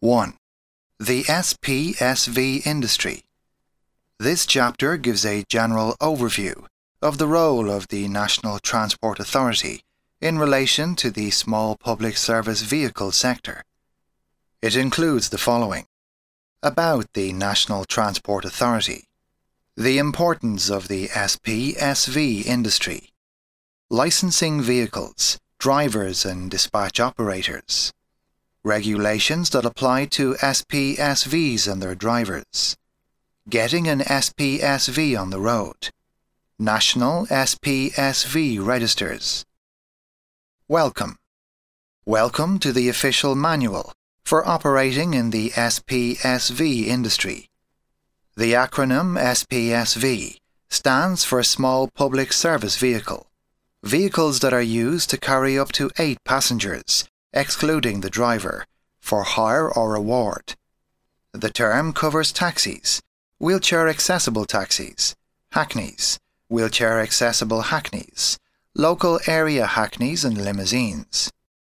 1. The SPSV industry. This chapter gives a general overview of the role of the National Transport Authority in relation to the small public service vehicle sector. It includes the following: about the National Transport Authority, the importance of the SPSV industry, licensing vehicles, drivers and dispatch operators, regulations that apply to SPSVs and their drivers, getting an SPSV on the road, national SPSV registers. Welcome. Welcome to the official manual for operating in the SPSV industry. The acronym SPSV stands for Small Public Service Vehicle. Vehicles that are used to carry up to 8 passengers, excluding the driver, for hire or reward. The term covers taxis, wheelchair-accessible taxis, hackneys, wheelchair-accessible hackneys, local area hackneys and limousines.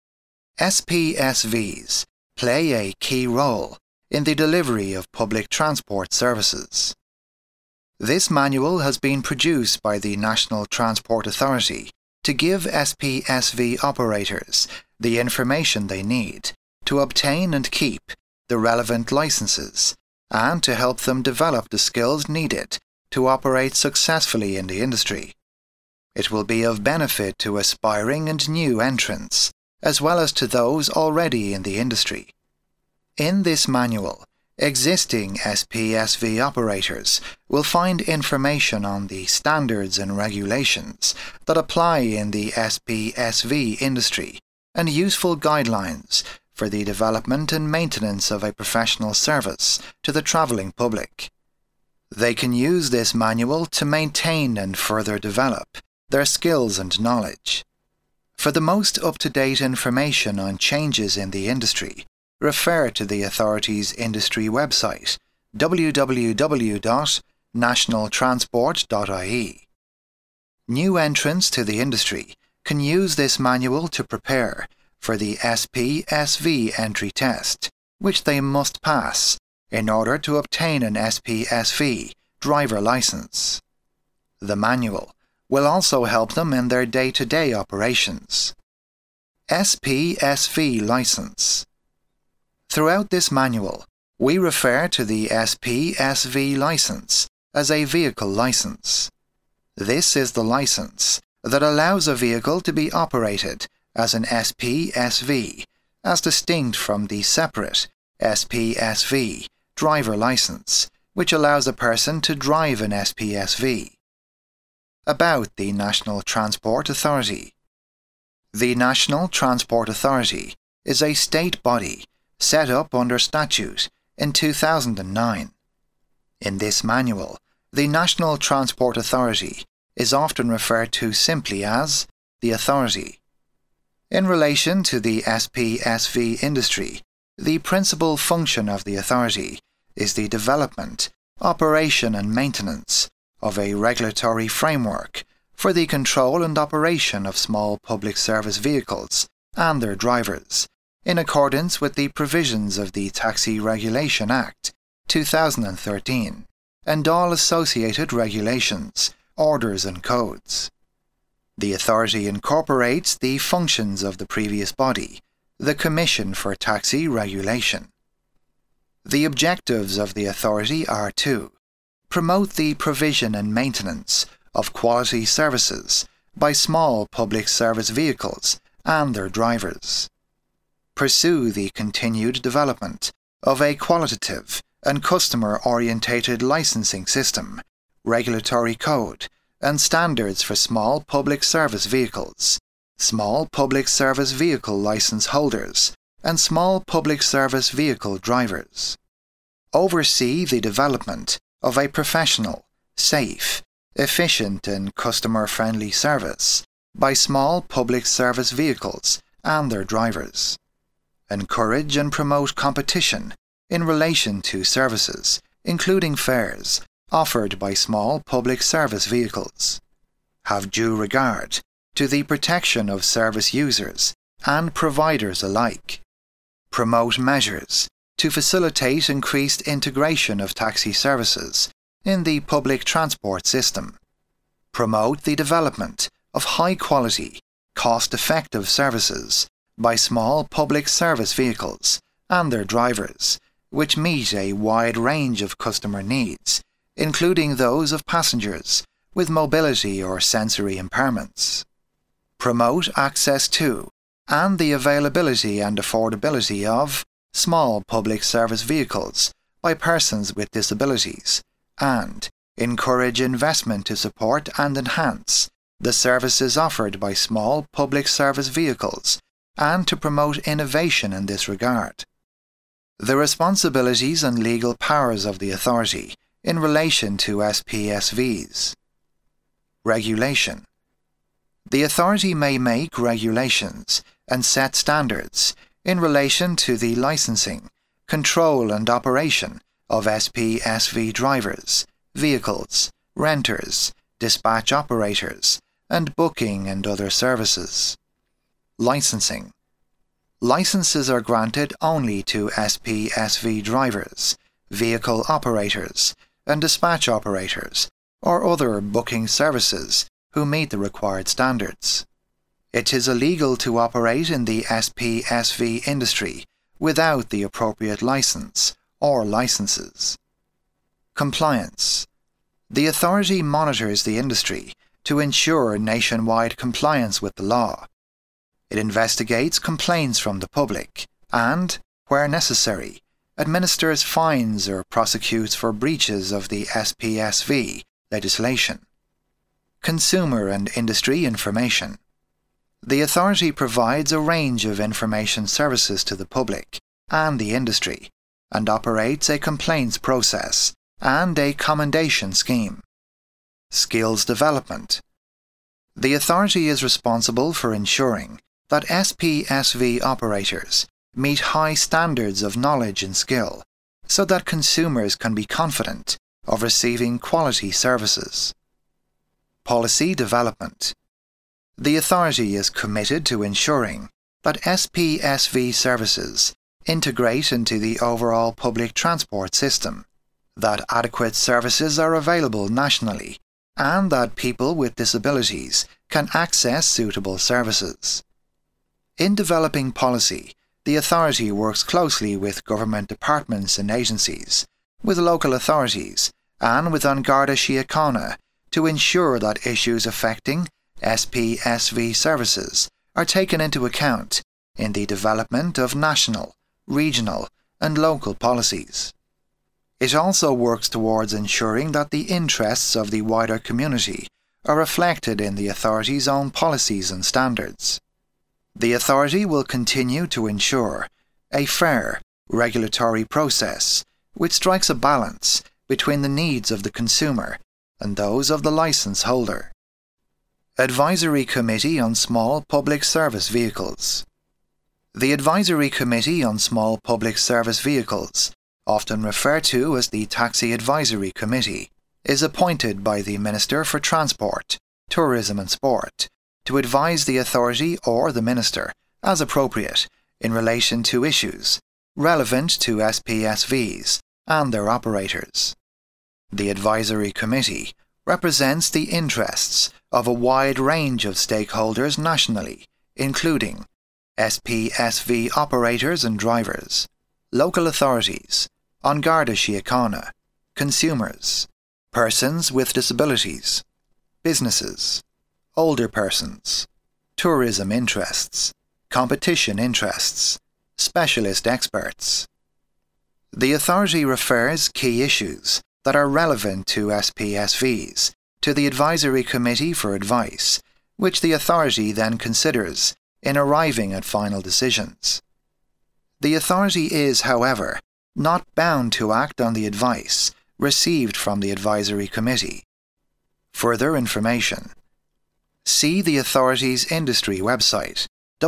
SPSVs play a key role in the delivery of public transport services. This manual has been produced by the National Transport Authority to give SPSV operators the information they need to obtain and keep the relevant licenses and to help them develop the skills needed to operate successfully in the industry. It will be of benefit to aspiring and new entrants, as well as to those already in the industry. In this manual, existing SPSV operators will find information on the standards and regulations that apply in the SPSV industry and useful guidelines for the development and maintenance of a professional service to the travelling public. They can use this manual to maintain and further develop their skills and knowledge. For the most up-to-date information on changes in the industry, refer to the Authority's industry website, www.nationaltransport.ie. New entrants to the industry can use this manual to prepare for the SPSV entry test, which they must pass in order to obtain an SPSV driver license. The manual will also help them in their day-to-day operations. SPSV license. Throughout this manual, we refer to the SPSV license as a vehicle license. This is the license that allows a vehicle to be operated as an SPSV, as distinct from the separate SPSV driver license, which allows a person to drive an SPSV. About the National Transport Authority. The National Transport Authority is a state body set up under statute in 2009. In this manual, the National Transport Authority is often referred to simply as the Authority. In relation to the SPSV industry, the principal function of the Authority is the development, operation and maintenance of a regulatory framework for the control and operation of small public service vehicles and their drivers, in accordance with the provisions of the Taxi Regulation Act 2013 and all associated regulations, orders and codes. The Authority incorporates the functions of the previous body, the Commission for Taxi Regulation. The objectives of the Authority are to promote the provision and maintenance of quality services by small public service vehicles and their drivers, pursue the continued development of a qualitative and customer-orientated licensing system, regulatory code, and standards for small public service vehicles, small public service vehicle license holders, and small public service vehicle drivers. Oversee the development of a professional, safe, efficient and customer-friendly service by small public service vehicles and their drivers. Encourage and promote competition in relation to services, including fares, offered by small public service vehicles. Have due regard to the protection of service users and providers alike. Promote measures to facilitate increased integration of taxi services in the public transport system, promote the development of high-quality, cost-effective services by small public service vehicles and their drivers, which meet a wide range of customer needs, including those of passengers with mobility or sensory impairments. Promote access to and the availability and affordability of small public service vehicles by persons with disabilities, and encourage investment to support and enhance the services offered by small public service vehicles and to promote innovation in this regard. The responsibilities and legal powers of the authority in relation to SPSVs. Regulation. The authority may make regulations and set standards in relation to the licensing, control and operation of SPSV drivers, vehicles, renters, dispatch operators, and booking and other services. Licensing. Licenses are granted only to SPSV drivers, vehicle operators, and dispatch operators, or other booking services who meet the required standards. It is illegal to operate in the SPSV industry without the appropriate license or licenses. Compliance. The authority monitors the industry to ensure nationwide compliance with the law. It investigates complaints from the public and, where necessary, administers fines or prosecutes for breaches of the SPSV legislation. Consumer and industry information. The authority provides a range of information services to the public and the industry and operates a complaints process and a commendation scheme. Skills development. The authority is responsible for ensuring that SPSV operators meet high standards of knowledge and skill so that consumers can be confident of receiving quality services. Policy development. The authority is committed to ensuring that SPSV services integrate into the overall public transport system, that adequate services are available nationally, and that people with disabilities can access suitable services. In developing policy, the authority works closely with government departments and agencies, with local authorities, and with An Garda Síochána to ensure that issues affecting SPSV services are taken into account in the development of national, regional, and local policies. It also works towards ensuring that the interests of the wider community are reflected in the authority's own policies and standards. The authority will continue to ensure a fair regulatory process which strikes a balance between the needs of the consumer and those of the licence holder. Advisory Committee on Small Public Service Vehicles. The Advisory Committee on Small Public Service Vehicles, often referred to as the Taxi Advisory Committee, is appointed by the Minister for Transport, Tourism and Sport to advise the authority or the Minister, as appropriate, in relation to issues relevant to SPSVs and their operators. The Advisory Committee represents the interests of a wide range of stakeholders nationally, including SPSV operators and drivers, local authorities, An Garda Síochána, consumers, persons with disabilities, businesses, older persons, tourism interests, competition interests, specialist experts. The authority refers key issues that are relevant to SPSVs to the Advisory Committee for advice, which the authority then considers in arriving at final decisions. The authority is, however, not bound to act on the advice received from the Advisory Committee. Further information. See the authority's industry website,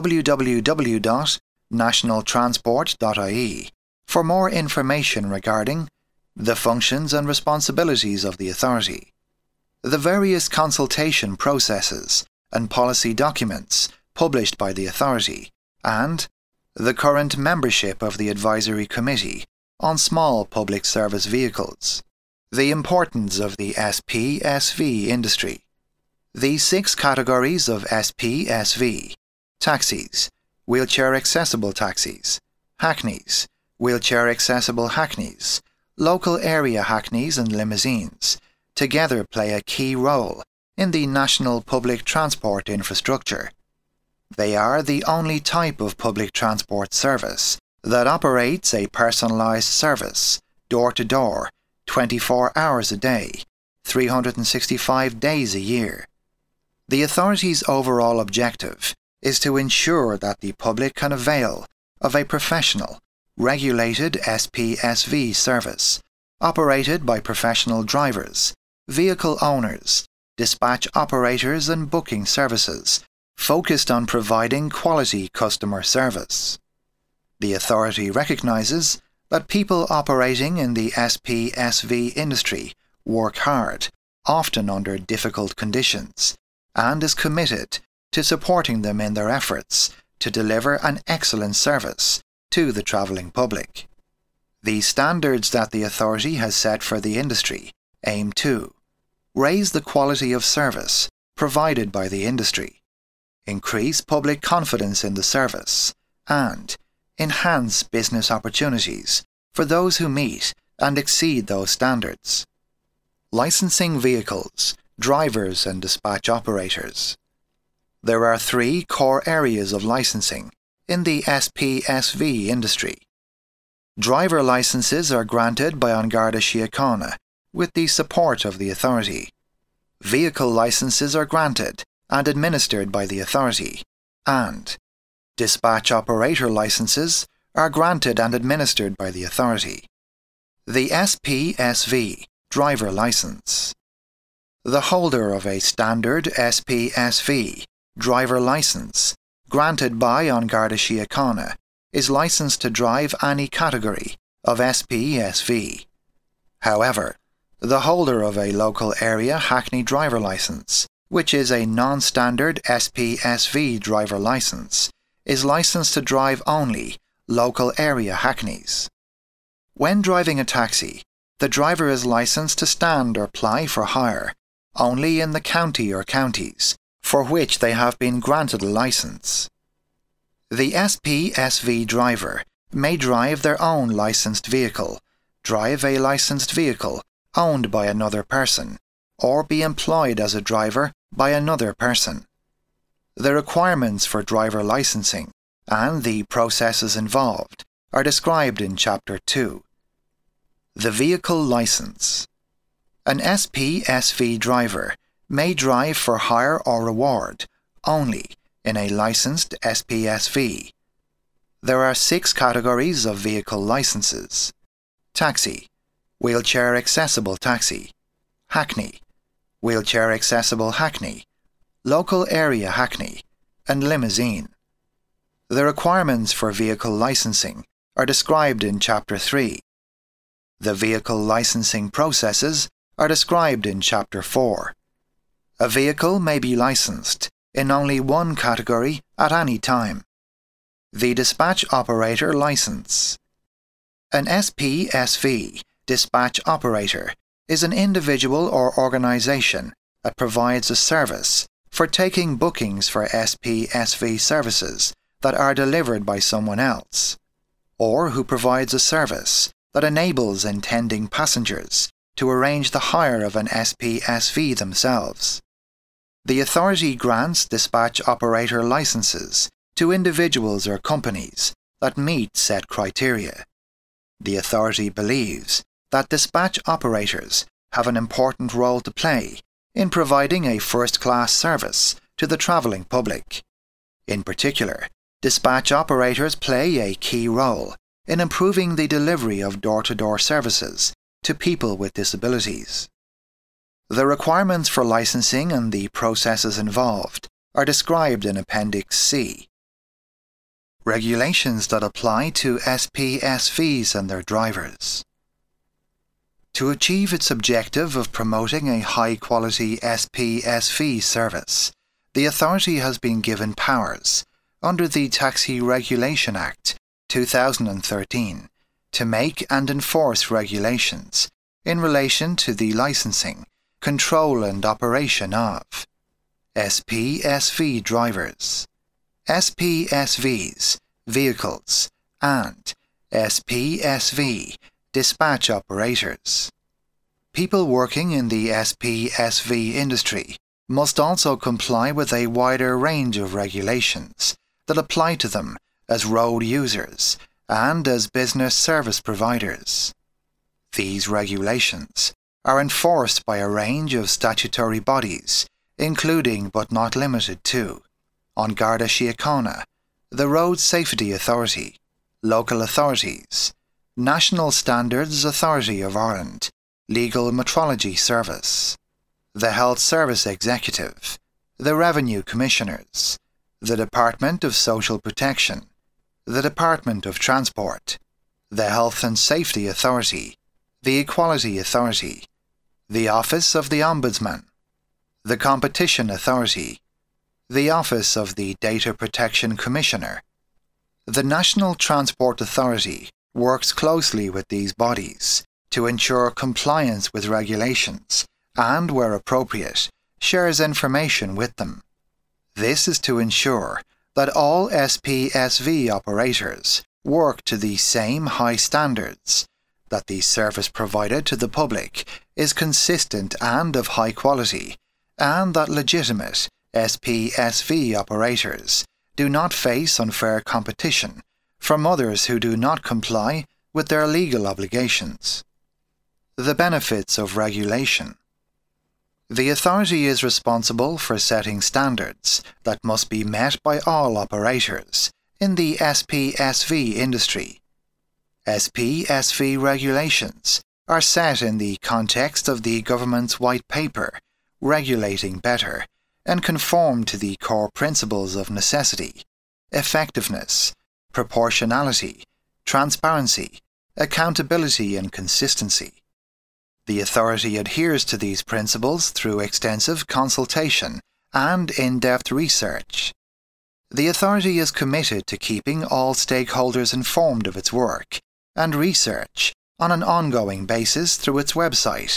www.nationaltransport.ie, for more information regarding the functions and responsibilities of the authority, the various consultation processes and policy documents published by the authority, and the current membership of the Advisory Committee on Small Public Service Vehicles, the importance of the SPSV industry, the 6 categories of SPSV: taxis, wheelchair-accessible taxis, hackneys, wheelchair-accessible hackneys, local area hackneys and limousines, together play a key role in the national public transport infrastructure. They are the only type of public transport service that operates a personalised service, door-to-door, 24 hours a day, 365 days a year. The authority's overall objective is to ensure that the public can avail of a professional, regulated SPSV service, operated by professional drivers, vehicle owners, dispatch operators and booking services, focused on providing quality customer service. The authority recognises that people operating in the SPSV industry work hard, often under difficult conditions, and is committed to supporting them in their efforts to deliver an excellent service to the travelling public. The standards that the authority has set for the industry aim to raise the quality of service provided by the industry, increase public confidence in the service, and enhance business opportunities for those who meet and exceed those standards. Licensing vehicles, drivers and dispatch operators. There are 3 core areas of licensing in the SPSV industry. Driver licenses are granted by An Garda Síochána with the support of the authority. Vehicle licenses are granted and administered by the authority, and dispatch operator licenses are granted and administered by the authority. The SPSV driver license. The holder of a standard SPSV driver license granted by An Garda Síochána is licensed to drive any category of SPSV. However, the holder of a local area hackney driver license, which is a non-standard SPSV driver license, is licensed to drive only local area hackneys. When driving a taxi, the driver is licensed to stand or ply for hire only in the county or counties for which they have been granted a licence. The SPSV driver may drive their own licensed vehicle, drive a licensed vehicle owned by another person, or be employed as a driver by another person. The requirements for driver licensing and the processes involved are described in Chapter 2. The vehicle license. An SPSV driver may drive for hire or reward only in a licensed SPSV. There are 6 categories of vehicle licenses: taxi, wheelchair accessible taxi, hackney, wheelchair accessible hackney, local area hackney, and limousine. The requirements for vehicle licensing are described in Chapter 3. The vehicle licensing processes are described in Chapter 4. A vehicle may be licensed in only one category at any time. The dispatch operator license. An SPSV dispatch operator is an individual or organisation that provides a service for taking bookings for SPSV services that are delivered by someone else, or who provides a service that enables intending passengers to arrange the hire of an SPSV themselves. The authority grants dispatch operator licenses to individuals or companies that meet set criteria. The authority believes that dispatch operators have an important role to play in providing a first-class service to the travelling public. In particular, dispatch operators play a key role in improving the delivery of door-to-door services to people with disabilities. The requirements for licensing and the processes involved are described in Appendix C. Regulations that apply to SPSVs and their drivers. To achieve its objective of promoting a high-quality SPSV service, the authority has been given powers under the Taxi Regulation Act 2013 to make and enforce regulations in relation to the licensing, control and operation of SPSV drivers, SPSVs, vehicles, and SPSV dispatch operators. People working in the SPSV industry must also comply with a wider range of regulations that apply to them as road users and as business service providers. These regulations are enforced by a range of statutory bodies, including but not limited to An Garda Síochána, the Road Safety Authority, local authorities, National Standards Authority of Ireland, Legal Metrology Service, the Health Service Executive, the Revenue Commissioners, the Department of Social Protection, the Department of Transport, the Health and Safety Authority, the Equality Authority, the Office of the Ombudsman, the Competition Authority, the Office of the Data Protection Commissioner. The National Transport Authority works closely with these bodies to ensure compliance with regulations and, where appropriate, shares information with them. This is to ensure that all SPSV operators work to the same high standards, that the service provided to the public is consistent and of high quality, and that legitimate SPSV operators do not face unfair competition from others who do not comply with their legal obligations. The benefits of regulation. The authority is responsible for setting standards that must be met by all operators in the SPSV industry. SPSV regulations are set in the context of the government's white paper, Regulating Better, and conform to the core principles of necessity, effectiveness, proportionality, transparency, accountability and consistency. The authority adheres to these principles through extensive consultation and in-depth research. The authority is committed to keeping all stakeholders informed of its work and research on an ongoing basis through its website,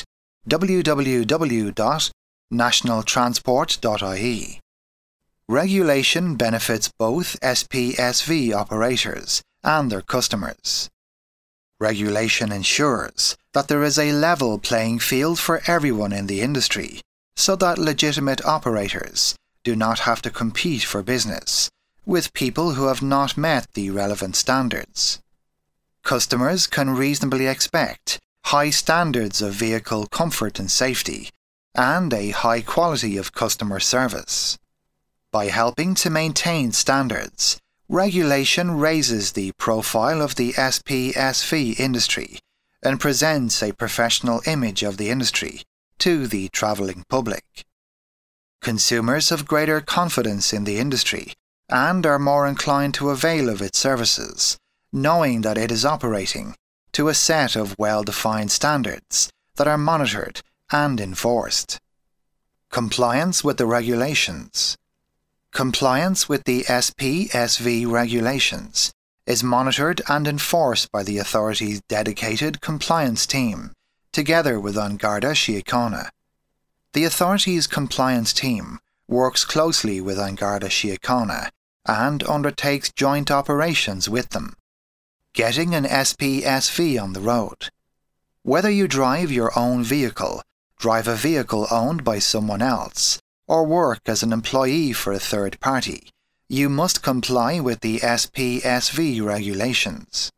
www.nationaltransport.ie. Regulation benefits both SPSV operators and their customers. Regulation ensures that there is a level playing field for everyone in the industry, so that legitimate operators do not have to compete for business with people who have not met the relevant standards. Customers can reasonably expect high standards of vehicle comfort and safety, and a high quality of customer service. By helping to maintain standards, regulation raises the profile of the SPSV industry and presents a professional image of the industry to the travelling public. Consumers have greater confidence in the industry and are more inclined to avail of its services, knowing that it is operating to a set of well-defined standards that are monitored and enforced. Compliance with the regulations. Compliance with the SPSV regulations is monitored and enforced by the authority's dedicated compliance team, together with An Garda Síochána. The authority's compliance team works closely with An Garda Síochána and undertakes joint operations with them. Getting an SPSV on the road. Whether you drive your own vehicle, drive a vehicle owned by someone else, or work as an employee for a third party, you must comply with the SPSV regulations.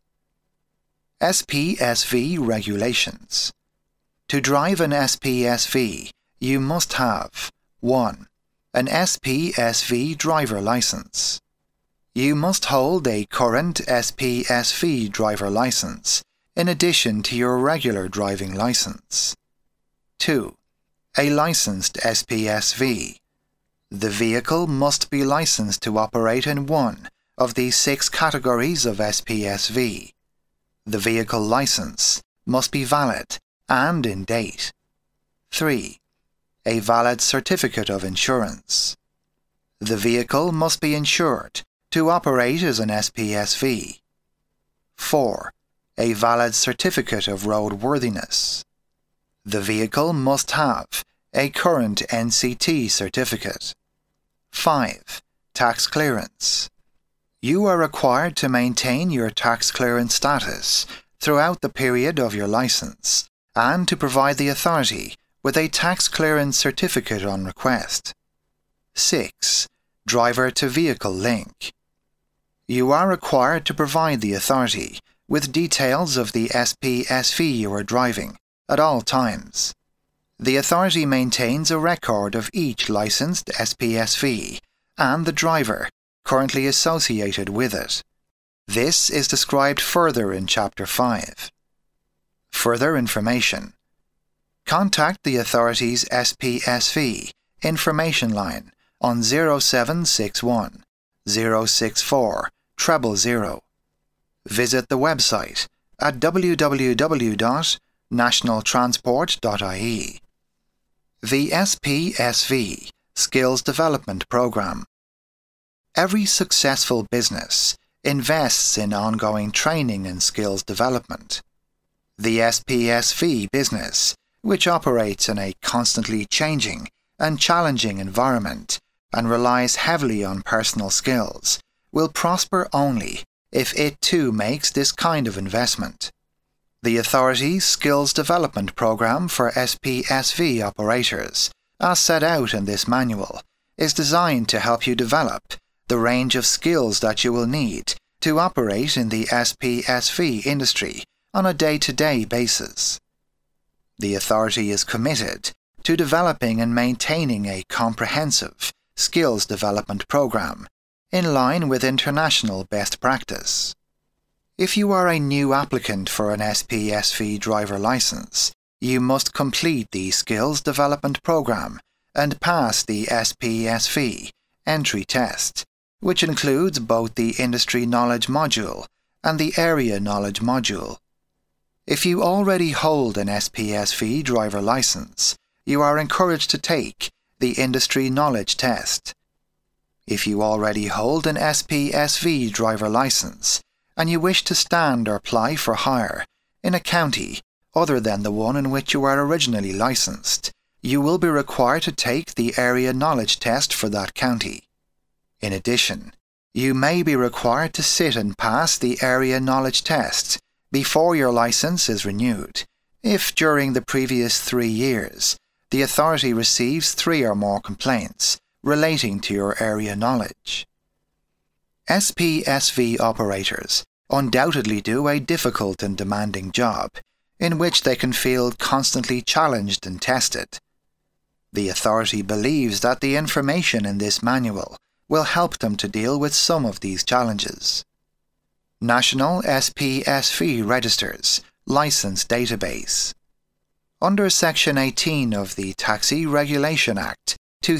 SPSV regulations. To drive an SPSV, you must have 1. An SPSV driver license. You must hold a current SPSV driver license in addition to your regular driving license. 2. A licensed SPSV. The vehicle must be licensed to operate in one of the 6 categories of SPSV. The vehicle license must be valid and in date. 3. A valid certificate of insurance. The vehicle must be insured to operate as an SPSV. 4. A valid certificate of roadworthiness. The vehicle must have a current NCT certificate. 5. Tax clearance. You are required to maintain your tax clearance status throughout the period of your license and to provide the authority with a tax clearance certificate on request. 6. Driver-to-vehicle link. You are required to provide the authority with details of the SPSV you are driving at all times. The authority maintains a record of each licensed SPSV and the driver currently associated with it. This is described further in Chapter 5. Further information. Contact the authority's SPSV information line on 0761 064 000. Visit the website at www.nationaltransport.ie. The SPSV Skills Development Program. Every successful business invests in ongoing training and skills development. The SPSV business, which operates in a constantly changing and challenging environment and relies heavily on personal skills, will prosper only if it too makes this kind of investment. The authority's Skills Development Program for SPSV operators, as set out in this manual, is designed to help you develop the range of skills that you will need to operate in the SPSV industry on a day-to-day basis. The authority is committed to developing and maintaining a comprehensive skills development program in line with international best practice. If you are a new applicant for an SPSV driver license, you must complete the skills development program and pass the SPSV entry test, which includes both the industry knowledge module and the area knowledge module. If you already hold an SPSV driver license, you are encouraged to take the industry knowledge test. If you already hold an SPSV driver license and you wish to stand or apply for hire in a county other than the one in which you are originally licensed, you will be required to take the area knowledge test for that county. In addition, you may be required to sit and pass the area knowledge test before your license is renewed, if during the previous 3 years the authority receives 3 or more complaints relating to your area knowledge. SPSV operators undoubtedly do a difficult and demanding job in which they can feel constantly challenged and tested. The authority believes that the information in this manual will help them to deal with some of these challenges. National SPSV Registers License Database. Under Section 18 of the Taxi Regulation Act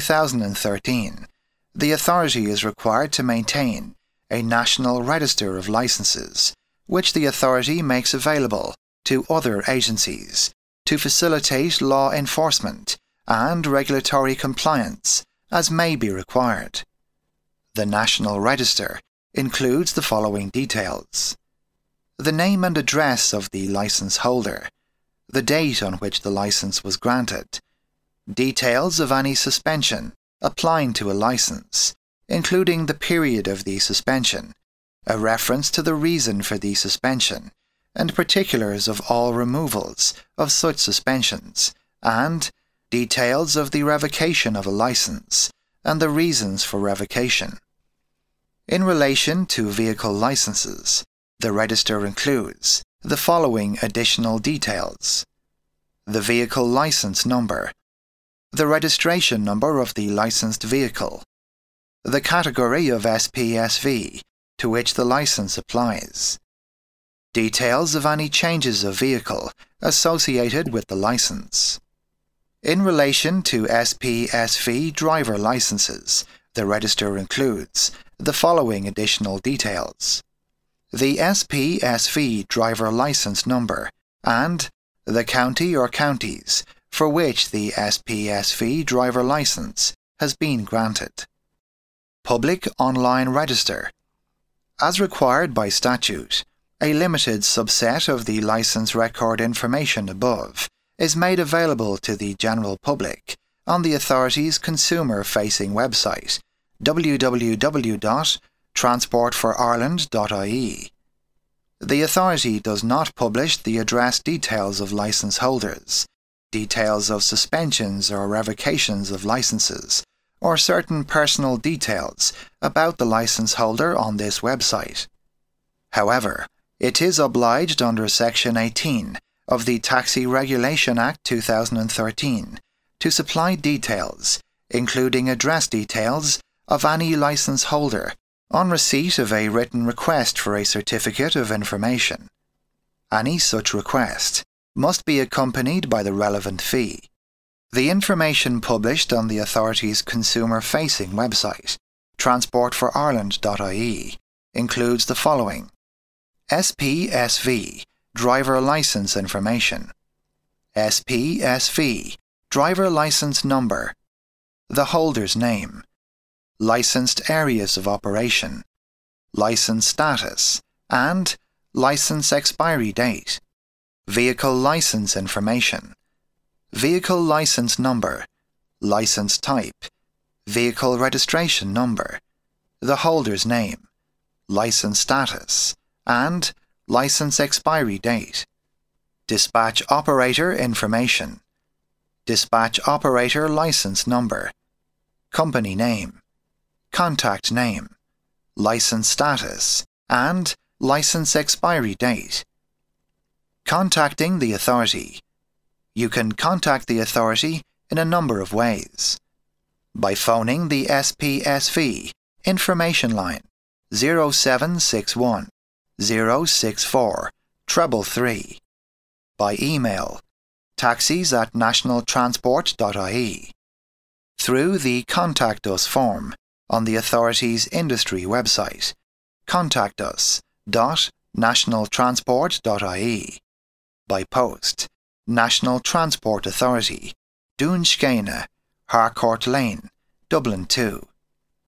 2013, the authority is required to maintain a National Register of Licenses, which the authority makes available to other agencies to facilitate law enforcement and regulatory compliance as may be required. The National Register includes the following details: the name and address of the license holder, the date on which the license was granted, details of any suspension applying to a license, including the period of the suspension, a reference to the reason for the suspension, and particulars of all removals of such suspensions, and details of the revocation of a license and the reasons for revocation. In relation to vehicle licenses, the register includes the following additional details: the vehicle license number, the registration number of the licensed vehicle, the category of SPSV to which the license applies, details of any changes of vehicle associated with the license. In relation to SPSV driver licenses, the register includes the following additional details: the SPSV driver license number and the county or counties for which the SPSV driver license has been granted. Public Online Register As required by statute, a limited subset of the license record information above is made available to the general public on the authority's consumer-facing website, www.transportforireland.ie. The authority does not publish the address details of license holders, details of suspensions or revocations of licenses, or certain personal details about the license holder on this website. However, it is obliged under Section 18 of the Taxi Regulation Act 2013 to supply details, including address details, of any license holder on receipt of a written request for a certificate of information. Any such request must be accompanied by the relevant fee. The information published on the authority's consumer-facing website, transportforireland.ie, includes the following: SPSV, driver license information; SPSV, driver license number; the holder's name; licensed areas of operation; license status; and license expiry date; vehicle license information; vehicle license number; license type; vehicle registration number; the holder's name; license status; and license expiry date; dispatch operator information; dispatch operator license number; company name; contact name; license status; and license expiry date. Contacting the authority. You can contact the authority in a number of ways. By phoning the SPSV information line 0761 064 333. By email taxis@nationaltransport.ie. Through the Contact Us form on the authority's industry website, contactus.nationaltransport.ie. By post, National Transport Authority, Dún Scéine, Harcourt Lane, Dublin 2.